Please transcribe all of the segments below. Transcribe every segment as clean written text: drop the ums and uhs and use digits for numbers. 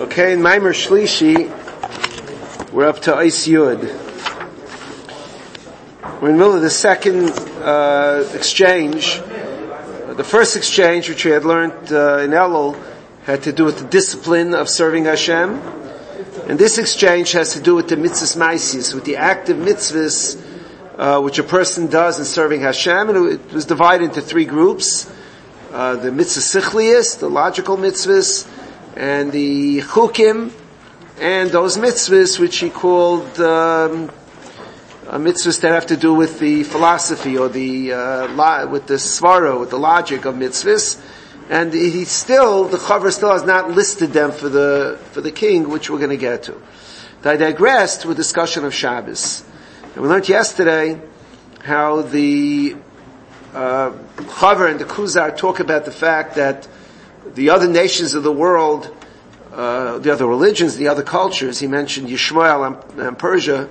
Okay, in Maimer Shlishi, we're up to Eis Yud. We're in the middle of the second exchange. The first exchange, which we had learned in Elul, had to do with the discipline of serving Hashem. And this exchange has to do with the mitzvahs maisis, with the active mitzvahs which a person does in serving Hashem. And it was divided into three groups. The mitzvah sichlius, the logical mitzvahs, and the chukim, and those mitzvahs which he called mitzvahs that have to do with the philosophy or the with the svara, with the logic of mitzvahs. And the Chaver still has not listed them for the king, which we're going to get to. I digressed with discussion of Shabbos. And we learned yesterday how the Chaver and the Kuzar talk about the fact that the other nations of the world, the other religions, the other cultures, he mentioned Yishmael and Persia,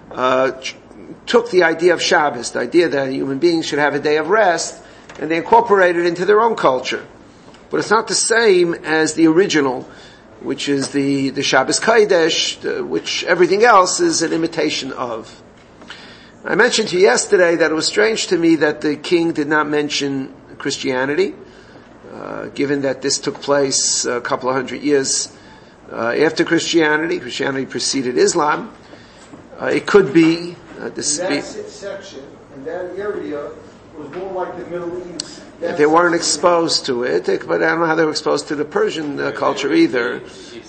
took the idea of Shabbos, the idea that human beings should have a day of rest, and they incorporated it into their own culture. But it's not the same as the original, which is the Shabbos Kodesh, which everything else is an imitation of. I mentioned to you yesterday that it was strange to me that the king did not mention Christianity, given that this took place a couple of hundred years after Christianity. Christianity preceded Islam. It could be this. That section in that area was more like the Middle East. They weren't exposed to it, but I don't know how they were exposed to the Persian culture either.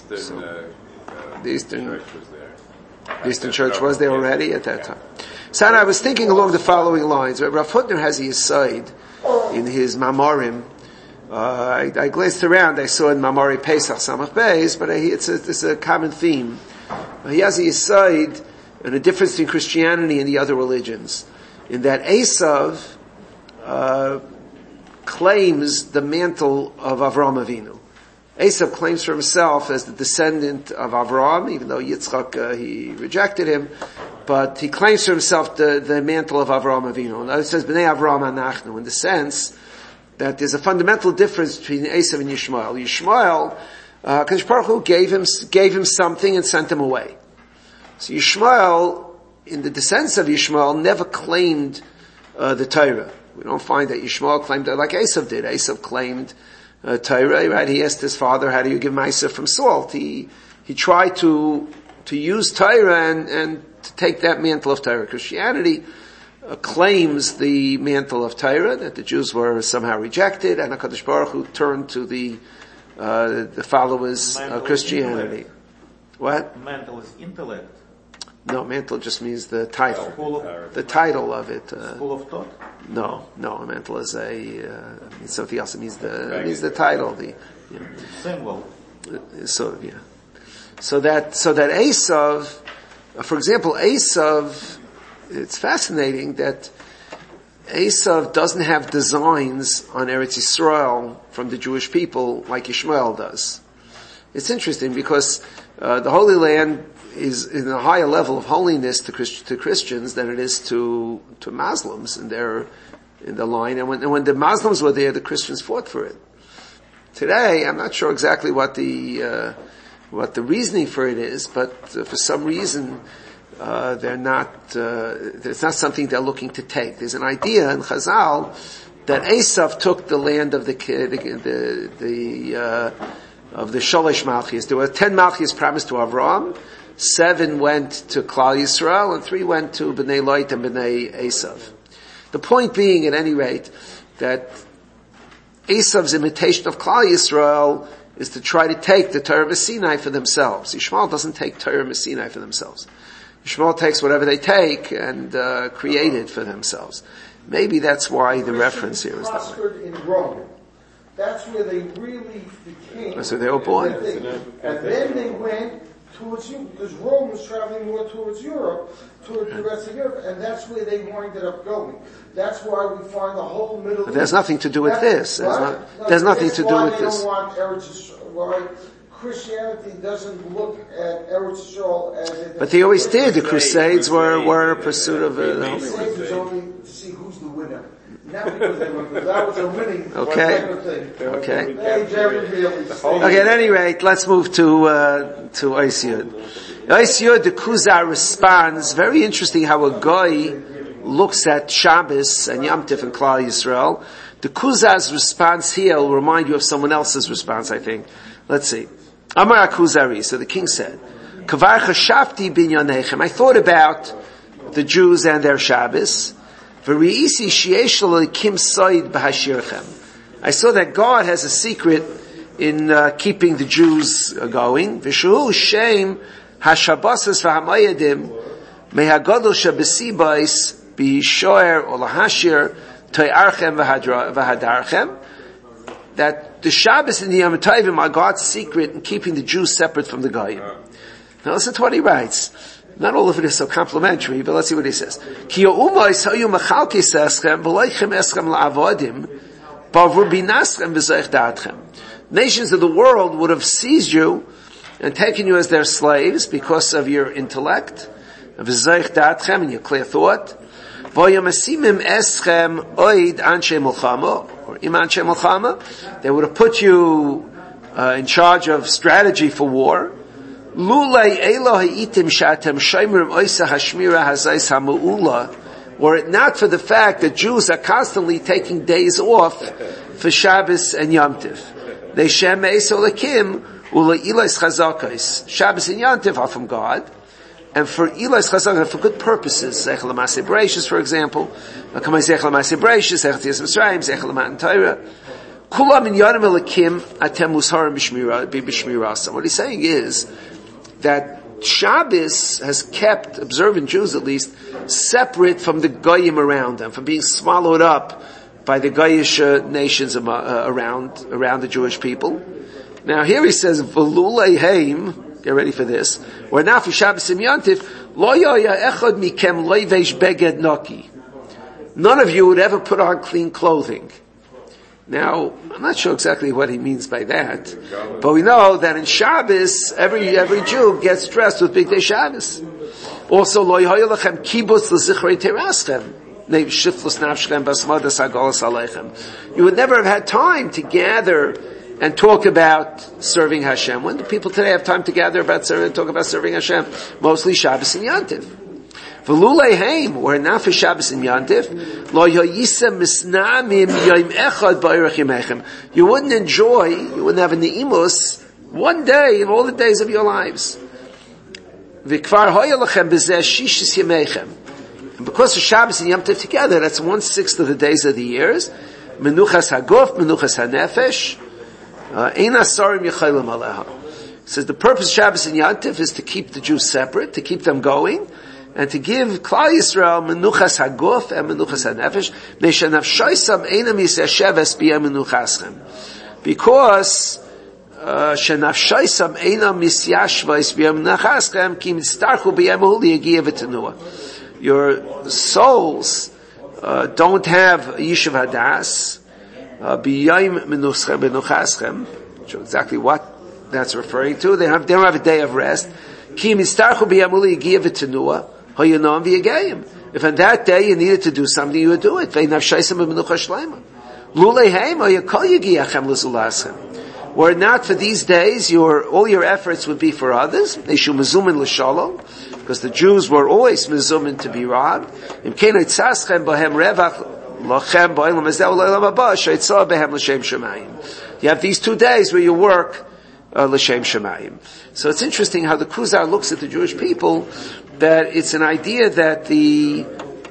The Eastern Church was there already at that time. So I was thinking along the following lines. Rav Hutner has his side in his Mamorim. I glanced around. I saw in Mamori Pesach Samach Beis, but it's a common theme. He has his side and the difference between Christianity and the other religions, in that Esav claims the mantle of Avraham Avinu. Esav claims for himself as the descendant of Avraham, even though Yitzchak he rejected him, but he claims for himself the mantle of Avraham Avinu. And it says Bnei Avraham Anachnu, in the sense that there's a fundamental difference between Esav and Yishmael. Yishmael, Kadosh Baruch Hu gave him something and sent him away. So Yishmael, in the descendants of Yishmael, never claimed the Torah. We don't find that Yishmael claimed it like Esav did. Esav claimed Torah, right? He asked his father, how do you give Ma'aseh from salt? He tried to use Torah and to take that mantle of Torah. Christianity claims the mantle of Torah, that the Jews were somehow rejected, and HaKadosh Baruch Hu turned to the followers of Christianity. What? Mantle is intellect. No, mantle just means the title. The title of it. School of thought? No, mantle is something else. It means the title. Symbol. So that Esav, for example, Esav, it's fascinating that Esav doesn't have designs on Eretz Yisrael from the Jewish people like Ishmael does. It's interesting because the Holy Land is in a higher level of holiness to Christians than it is to Muslims in the line. And when the Muslims were there, the Christians fought for it. Today, I'm not sure exactly what the reasoning for it is, but for some reason they're not. It's not something they're looking to take. There's an idea in Chazal that Esav took the land of the Sholosh Malchis. There were 10 Malchis promised to Avraham. 7 went to Klal Yisrael, and 3 went to Bnei Lot and Bnei Esav. The point being, at any rate, that Esav's imitation of Klal Yisrael is to try to take the Torah of Sinai for themselves. Yishmael doesn't take Torah of Sinai for themselves. Yishmael takes whatever they take and create it for themselves. Maybe that's why the reference here is that way. In Rome. That's where they really became. So they were born. And then they went towards you, because Rome was traveling more towards Europe, towards the rest of Europe, and that's where they winded up going. That's why we find the whole Middle East. But there's nothing to do with this. There's nothing to do with this. Why Christianity doesn't look at Eretz Yisrael as if... But they always did. The Crusades were a pursuit of the Holy Land. The Crusades was only to see who's the winner. Not because they were good. That was a winning type of thing. Okay. Hey, Jerry, really. Okay, at any rate, let's move to Ois Yud. Ois Yud, the Kuzar responds, very interesting how a guy looks at Shabbos and Yom Tif and Klal Yisrael. The Kuzar's response here will remind you of someone else's response, I think. Let's see. Amar HaKuzari, so the king said, Kavar chashavti binyanechem. I thought about the Jews and their Shabbos. V'ri'isi sheyesh l'kim soid b'hashirchem. I saw that God has a secret in keeping the Jews going. V'shuhu shem hashabasas v'hamayadim mehagadol shabesibais b'shoer or lahashir toyarchem v'hadarchem. That the Shabbos and the Yom Tovim are God's secret in keeping the Jews separate from the Goyim. Now listen to what he writes. Not all of it is so complimentary, but let's see what he says. Ki ha'umois hayu mechalkes eschem v'loichem eschem la'avodim ba'vur binaschem v'zoich da'atchem. Nations of the world would have seized you and taken you as their slaves because of your intellect, v'zoich da'atchem, and your clear thought. V'yomasimim eschem oid anshe mulchama, or im anshe mulchama. They would have put you in charge of strategy for war. Lulei Eloh ha'itim shatem shoymrim oisa hashmira hazais hamu'ula, were it not for the fact that Jews are constantly taking days off for Shabbos and Yom Tiv. They shem eis olakim ula ilais chazakos. Shabbos and Yom Tiv are from God, and for ilais chazakos, for good purposes. Zech l'maseh bereishis, for example. Kamei zech l'maseh bereishis, zech l'tiyas Mitzrayim, zech l'matan Torah. Kulam in yanim elakim atem musharim b'shmirasa. What he's saying is that Shabbos has kept observant Jews, at least, separate from the Goyim around them, from being swallowed up by the Goyish nations around the Jewish people. Now here he says, "V'lulei heim," get ready for this. Or now for Shabbos and Yom Tiv, lo yoya echad mikem loivesh beged naki. None of you would ever put on clean clothing. Now, I'm not sure exactly what he means by that, but we know that in Shabbos, every Jew gets dressed with Big Day Shabbos. Also, lo yoya lechem kibutz l'zichrei teraschem. You would never have had time to gather and talk about serving Hashem. When do people today have time to gather about and talk about serving Hashem? Mostly Shabbos and Yom Tiv. V'lulei heim, or not for Shabbos and Yom Tiv, lo yoyisem misnamim yoyim echad ba'irach yimechem. You wouldn't enjoy, you wouldn't have a neimus one day in all the days of your lives. V'kvar hoya lechem b'zeh shishis yimechem. And because of Shabbos and Yom Tiv together, that's 1/6 of the days of the years. Menuchas haguf, menuchas hanefesh, ein asarim yechaylim aleha. Says the purpose of Shabbos and Yom Tiv is to keep the Jews separate, to keep them going, and to give Klal Yisrael menuchas haguf and menuchas hanefesh. Neshanavshoisam einam yisesheves b'yem menuchaschem. Because shenavshoisam einam yisyashvos b'yem menuchaschem ki mitztarchu b'yem huli yagiya v'tenua. Your souls don't have Yishuv Hadas b'yayim menuchaschem. Which is exactly what that's referring to. They don't have a day of rest. Ki mistarchu b'yamuli yigiya v'tenua hoyanam v'yagayim. If on that day you needed to do something, you would do it. Ve'navshaisam b'menucha shleima. Lulei heim hoyakol yigiyachem l'zulaschem. Were it not for these days, all your efforts would be for others. They should mezumin l'shalom, because the Jews were always mezumin to be robbed. Im kenoi tzaschem bohem revach lochem bohem l'mezeu l'olam haba sheitzah behem l'shem shemayim. You have these 2 days where you work l'shem shemayim. So it's interesting how the Kuzar looks at the Jewish people, that it's an idea that the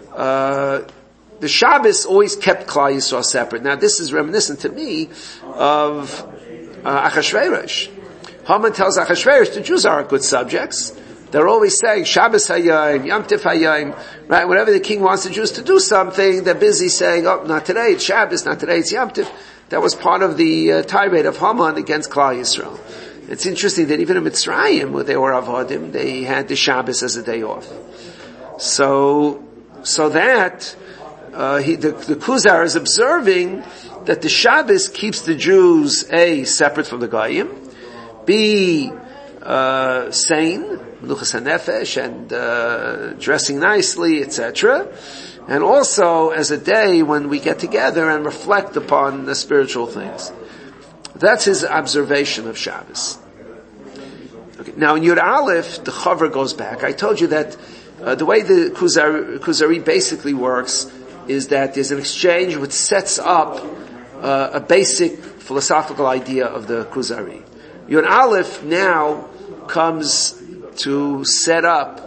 Shabbos always kept Klal Yisrael separate. Now this is reminiscent to me of Achashverosh. Haman tells Achashverosh the Jews aren't good subjects. They're always saying Shabbos hayayim, Yom Tif hayayim, right? Whenever the king wants the Jews to do something, they're busy saying, "Oh, not today it's Shabbos, not today it's Yom Tif." That was part of the tirade of Haman against Klal Yisrael. It's interesting that even in Mitzrayim, where they were avodim, they had the Shabbos as a day off. So that the Kuzar is observing that the Shabbos keeps the Jews A, separate from the Goyim, B, sane, menuchas hanefesh, and dressing nicely, etc. And also as a day when we get together and reflect upon the spiritual things. That's his observation of Shabbos. Okay. Now in Yud Aleph, the Chaver goes back. I told you that the way the Kuzari basically works is that there's an exchange which sets up a basic philosophical idea of the Kuzari. Yud Aleph now comes to set up,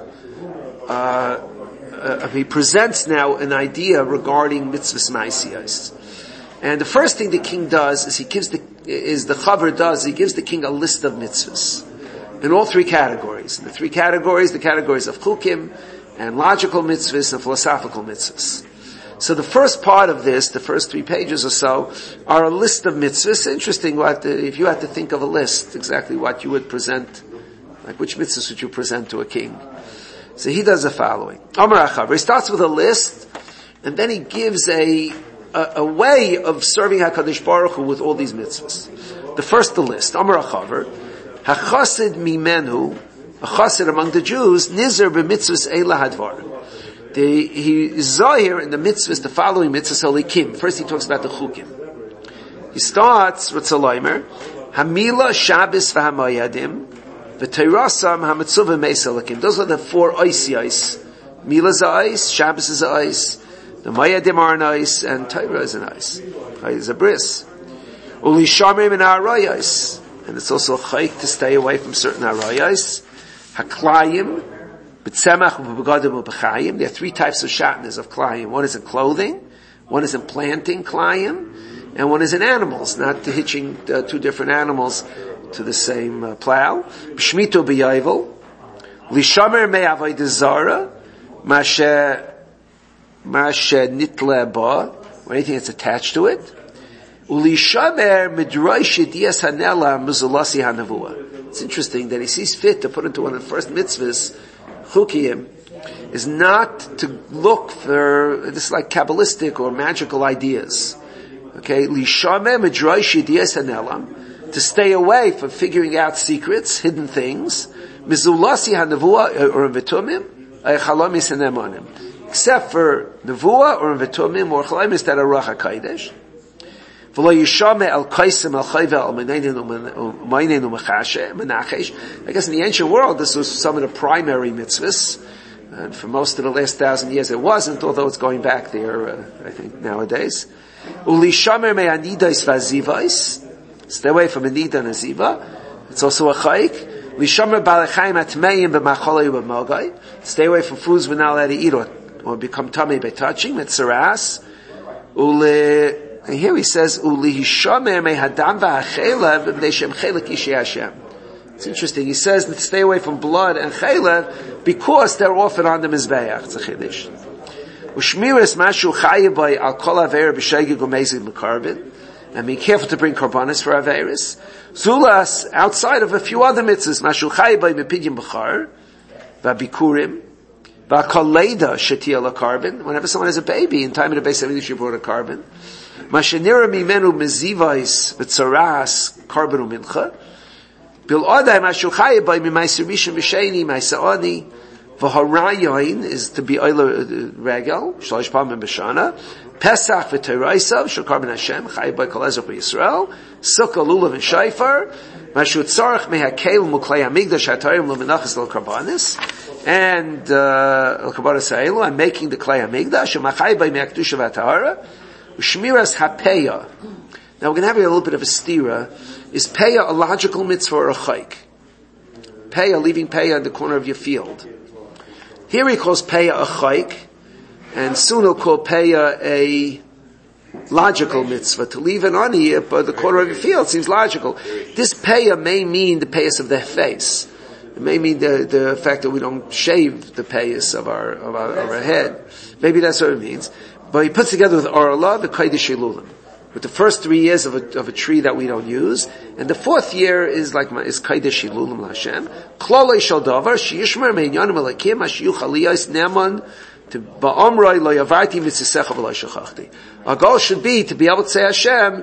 he presents now an idea regarding mitzvahs ma'asiyos. And the first thing the king does is he gives the Chaver gives the king a list of mitzvahs in all three categories. The three categories, the categories of chukim and logical mitzvahs and philosophical mitzvahs. So the first part of this, the first 3 pages or so, are a list of mitzvahs. Interesting if you had to think of a list, exactly what you would present, like which mitzvahs would you present to a king. So he does the following. Amar HaChaver, he starts with a list, and then he gives a way of serving HaKadosh Baruch Hu with all these mitzvahs. The first, the list. Amar HaChaver, HaChasid mimenu, a chassid among the Jews, nizer b'mitzvahs eila hadvar. He is zahir in the mitzvahs, the following mitzvahs, holikim. First he talks about the chukim. He starts with Tzalaimer, Hamila, Shabbos, v'hamoyadim, v'teirasam, hamitzuvah, meisalakim. Those are the 4 ice. Mila is a ice, Shabbos is a ice, the moyadim are an ice, and Torah is an ice. Is a bris. Uli shamrim in arayos. And it's also a chayk to stay away from certain arayos. Haklayim, b'tzemach u'b'begadim u'b'chayim. There are 3 types of shatnez of klayim. One is in clothing, one is in planting klayim, and one is in animals, not hitching 2 different animals to the same plow. B'shmito b'yayvel, l'shamer me'avodah zara, mashe nitle ba, or anything that's attached to it. U'lishamer midrash yediyas hanela muzulasi hanavua. It's interesting that he sees fit to put into one of the first mitzvahs, chukiyim, is not to look for this like Kabbalistic or magical ideas. Okay, lishame midrash yediyas hanelam, to stay away from figuring out secrets, hidden things. Mizulasi hanavua or vitumim, chalamis hanemanim, except for nevuah or vitumim or chalamis that are ruach hakodesh. I guess in the ancient world, this was some of the primary mitzvahs. And for most of the last 1,000 years it wasn't, although it's going back there, I think, nowadays. Stay away from anida and aziva. It's also a chayik. Stay away from foods we're not allowed to eat or become tummy by touching. Metzeras. And here he says, it's interesting. He says that stay away from blood and chaylev because they're offered on the mizbeach. It's a chiddush. And be careful to bring korbanos for averis. Zulas, outside of a few other mitzvahs, mashu chayiv by mepidyon b'char, v'abikurim, v'akoleda shetia l'karbon. Whenever someone has a baby, in time of the Beis Hamikdash, you brought a carbon. Mashenira mimenu mezivais v'tzaras carbon u'mincha. Bil odai mashu chayiv by mimaisir rishon v'sheni, maisaoni, v'harayin is to be oiler regel, shalosh pamim b'shana. Pesach v'teiraisav, shal carbon Hashem, chayiv by kol ezra b'Yisrael. Sukkah, lulav, and shayfar. Mashu tzarech mehakel muklei hamigdash ha'tayim l'menachas l'karbanis. And l'karbanis ha'elu, I'm making the klei hamigdash, and machayiv by me'akdusha v'atahara. Shmiras hapeya. Now we're going to have a little bit of a stira. Is peya a logical mitzvah or a chayk? Peya, leaving peya in the corner of your field. Here he calls peya a chayk, and soon he'll call peya a logical mitzvah. To leave an ani by the corner of your field seems logical. This peya may mean the payas of the face. It may mean the fact that we don't shave the payas of our head. Maybe that's what it means. But he puts together with Orla the Kodesh Elulim, with the first 3 years of a tree that we don't use, and the 4th year is Kodesh Elulim L'Hashem. Klolei Shel Davar Sheyishmer Me'inyanim Elakim Hashiyuch Aliyos Neman to Ba'omroi Lo Yavarti Mitzisecha V'Lo Shachachti. Our goal should be to be able to say Hashem,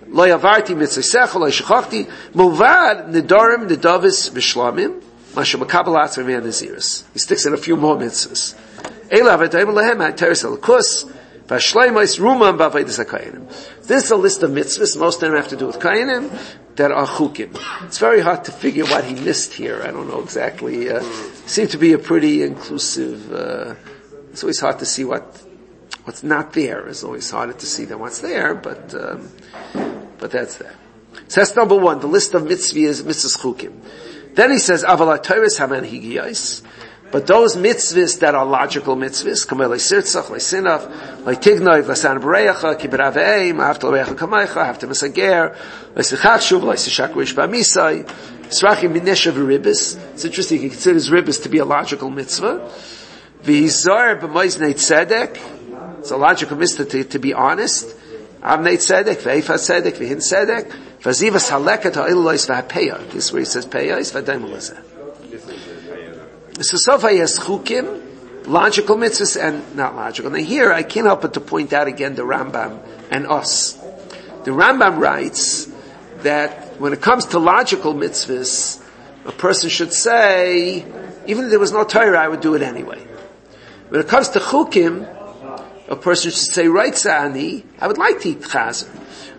Lo yavarti mitzvah lo shachti muvad nidorim nidavis v'shlamim masha makabel atzma man naziris. He sticks in a few more mitzvahs. Elav etayim lehem ha'teres alakus v'shleimos rumam b'avodas hakayanim. This is a list of mitzvahs. Most of them have to do with kayanim that are chukim. It's very hard to figure what he missed here. I don't know exactly. Seemed to be a pretty inclusive. It's always hard to see what's not there. It's always harder to see than what's there, but that's there. So that's number one, the list of mitzvahs, mitzvahs chukim. Then he says, aval ha'torah haman higiyos, but those mitzvahs that are logical mitzvahs, kamei le'sirtzach, le'sinav, le'tignov, le'san b'reyacha, kibir aveim, hafta l'reyacha kamaycha, hafta m'sager, le'sichach shuv, le'sishak rish ba'misai, srachim mineshav ribis. It's interesting, he considers ribis to be a logical mitzvah. V'hizar b'moiznei tzedek, it's a logical mitzvah to be honest. Avnei tzedek, ve'efa tzedek, v'hin tzedek, v'zivas haleket ha'illois v'hapeya. This is where he says peyos, v'adaim l'zeh. So far he has chukim, logical mitzvahs and not logical. Now here I can't help but to point out again the Rambam and us. The Rambam writes that when it comes to logical mitzvahs, a person should say, even if there was no Torah, I would do it anyway. When it comes to chukim, a person should say, right sa'ani, I would like to eat chazer.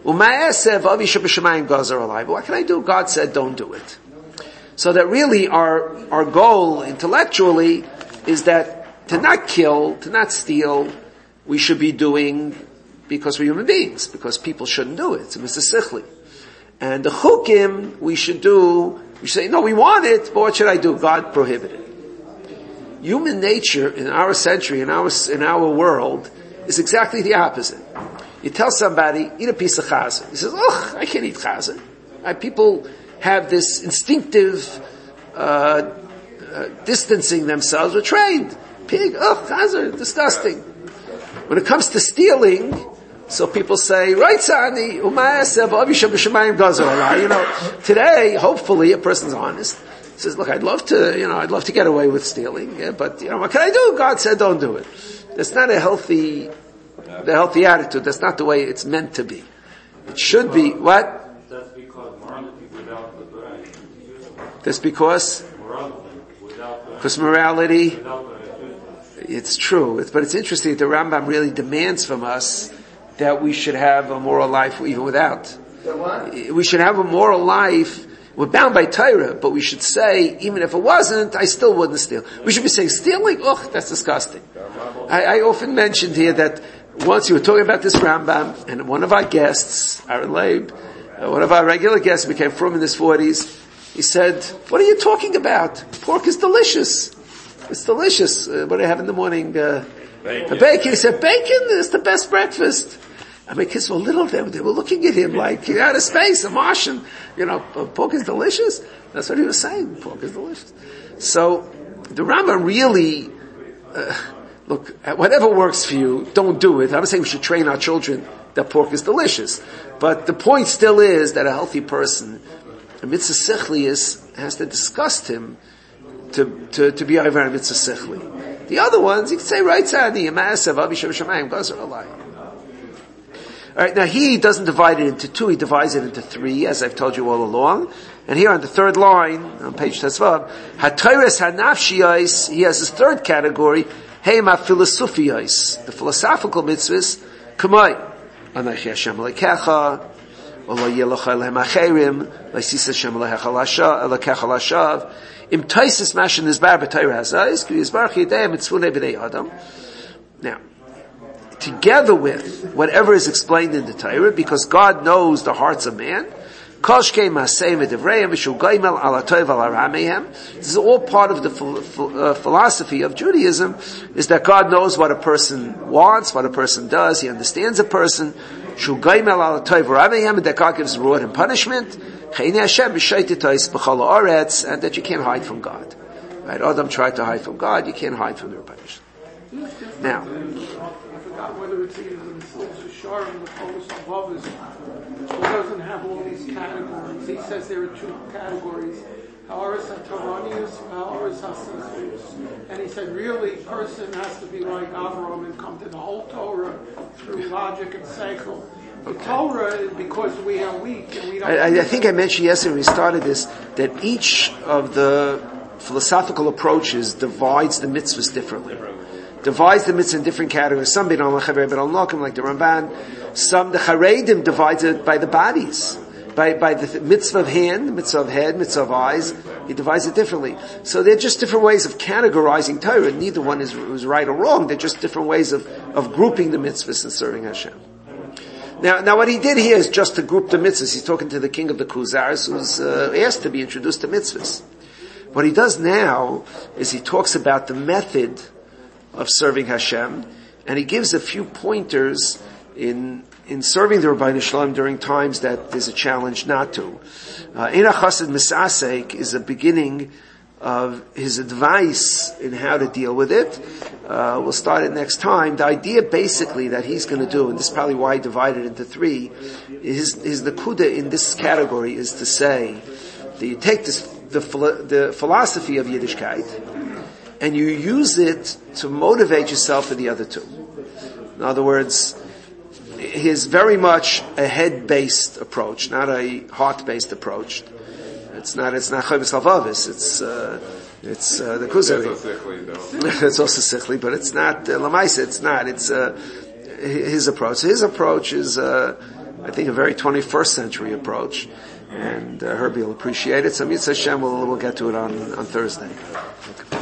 But what can I do? God said, don't do it. So that really our goal intellectually is that to not kill, to not steal, we should be doing because we're human beings, because people shouldn't do it. It's a Mr. Sichli. And the chukim we should say, no, we want it, but what should I do? God prohibited. Human nature in our century, in our world, is exactly the opposite. You tell somebody, eat a piece of chazer. He says, ugh, I can't eat chazer. People have this instinctive distancing themselves. We're trained. Pig, ugh, chazer, disgusting. When it comes to stealing, so people say, right, Sani, today, hopefully, a person's honest. Says, look, I'd love to get away with stealing, but, what can I do? God said don't do it. That's not the healthy attitude. That's not the way it's meant to be. It should be, what? That's because morality without the Torah. That's because? Morality, it's true. But it's interesting that the Rambam really demands from us that we should have a moral life even without. We should have a moral life. We're bound by Torah, but we should say, even if it wasn't, I still wouldn't steal. We should be saying, stealing? Ugh, that's disgusting. I often mentioned here that once you were talking about this Rambam, and one of our guests, Aaron Leib, one of our regular guests, became from in his 40s, he said, what are you talking about? Pork is delicious. It's delicious. What do I have in the morning? Bacon. He said, bacon is the best breakfast. I mean, kids were little, they were looking at him like, you're out of space, a Martian. Pork is delicious. That's what he was saying. Pork is delicious. So, the Rambam really, look, whatever works for you, don't do it. I'm not saying we should train our children that pork is delicious. But the point still is that a healthy person, a mitzvah sichli has to disgust him to be over a mitzvah sichli. The other ones, you can say, right, Sadi, Yamasav, Abishav Shamayim, Gazer Alai. Alright, now he doesn't divide it into two, he divides it into three, as I've told you all along. And here on the third line, on page Tesvav, HaToyres HaNafshiyos, he has his third category, Heima Philosophiyos, the philosophical mitzvahs, Kamai, Anachi Hashem Lekecha, Ola Yelocha Lehem Acherim, Leisis Hashem Lekecha Lashav, Im Taisis Mashin Nizbar B'Torah Hazayis, Ki Yizbar Chidei Mitzvunei B'nei Adam. Now, together with whatever is explained in the Torah, because God knows the hearts of man, this is all part of the philosophy of Judaism, is that God knows what a person wants, what a person does, he understands a person, and that God gives reward and punishment, and that you can't hide from God. Right? Adam tried to hide from God, you can't hide from the punishment. Now, whether it's in the Shar and the Polis above us, who doesn't have all these categories. He says there are two categories, Ha'aris HaToranius, Ha'aris HaSichus. And he said really, person has to be like Avraham and come to the whole Torah through logic and seichel. Torah, because we are weak and we don't. I think I mentioned yesterday when we started this that each of the philosophical approaches divides the mitzvahs differently. Divides the mitzvah in different categories. Some bin al-Chaver bin al-Nokim, like the Ramban. Some, the Charedim, divides it by the bodies. By the mitzvah of hand, mitzvah of head, mitzvah of eyes. He divides it differently. So they're just different ways of categorizing Torah. Neither one is right or wrong. They're just different ways of grouping the mitzvahs and serving Hashem. Now what he did here is just to group the mitzvahs. He's talking to the king of the Khuzars, who's asked to be introduced to mitzvahs. What he does now is he talks about the method of serving Hashem, and he gives a few pointers in serving the Rabbeinu Shalom during times that there's a challenge not to. Eina Chassid Misasek is a beginning of his advice in how to deal with it. We'll start it next time. The idea basically that he's going to do, and this is probably why he divided into three, is the kuda in this category is to say that you take the philosophy of Yiddishkeit and you use it to motivate yourself for the other two. In other words, he's very much a head-based approach, not a heart-based approach. It's not Chavis Halvavis. It's the Kuzari. It's also sickly, but it's not Lamaisa. It's not. It's his approach. His approach is, I think, a very 21st century approach, and Herbie will appreciate it. So Mitzvah Hashem will get to it on Thursday. Okay.